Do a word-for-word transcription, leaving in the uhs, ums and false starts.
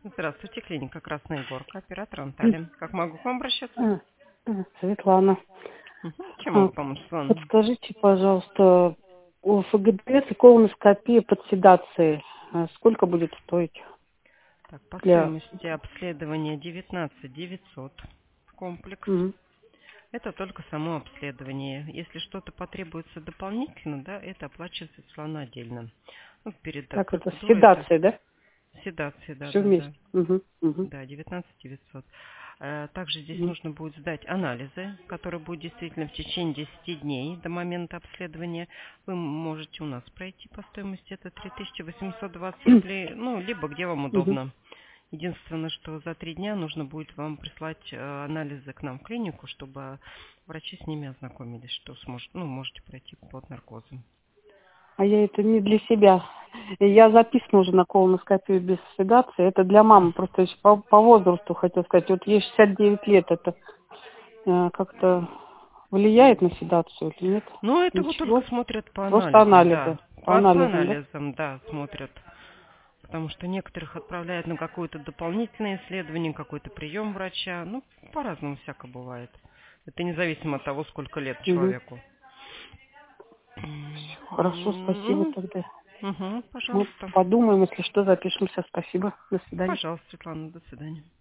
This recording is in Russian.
Здравствуйте, клиника Красная Горка, оператор Анталия. Как могу к вам обращаться? А, а, Светлана, Мгм. Чем а, могу помочь, Светлана? подскажите, пожалуйста, у ФГДС и колоноскопия под седацией, а, сколько будет стоить Так, по для... стоимости обследования девятнадцать девятьсот комплекс. Мгм. Это только само обследование. Если что-то потребуется дополнительно, да, это оплачивается, Светлана, отдельно. Ну, перед э, Так, это с процедурой это седацией, да? седация, да, Все да, да. вместе. Мгм, мгм, Да, девятнадцать девятьсот. Э, Также здесь мгм. нужно будет сдать анализы, которые будут действительно в течение десяти дней до момента обследования. Вы можете у нас пройти по стоимости, это три тысячи восемьсот двадцать рублей, ну, либо где вам Мгм. удобно. Единственное, что за три дня нужно будет вам прислать э, анализы к нам в клинику, чтобы врачи с ними ознакомились, что сможет, ну, можете пройти под наркозом. А я это не для себя. Я записана уже на колоноскопию без седации. Это для мамы. Просто еще по, по возрасту хотел сказать. Вот ей шестьдесят девять лет. Это э, как-то влияет на седацию или нет? Ну, это вот только Ничего. смотрят по Просто анализам, анализы. да. По По, по анализам, да? анализам, да, смотрят. Потому что некоторых отправляют на какое-то дополнительное исследование, какой-то прием врача. Ну, по-разному всяко бывает. Это независимо от того, сколько лет Угу. человеку. Хорошо, спасибо М, тогда. Угу, Мы пожалуйста. подумаем, если что, запишемся. Спасибо. До свидания. Пожалуйста, Светлана, до свидания.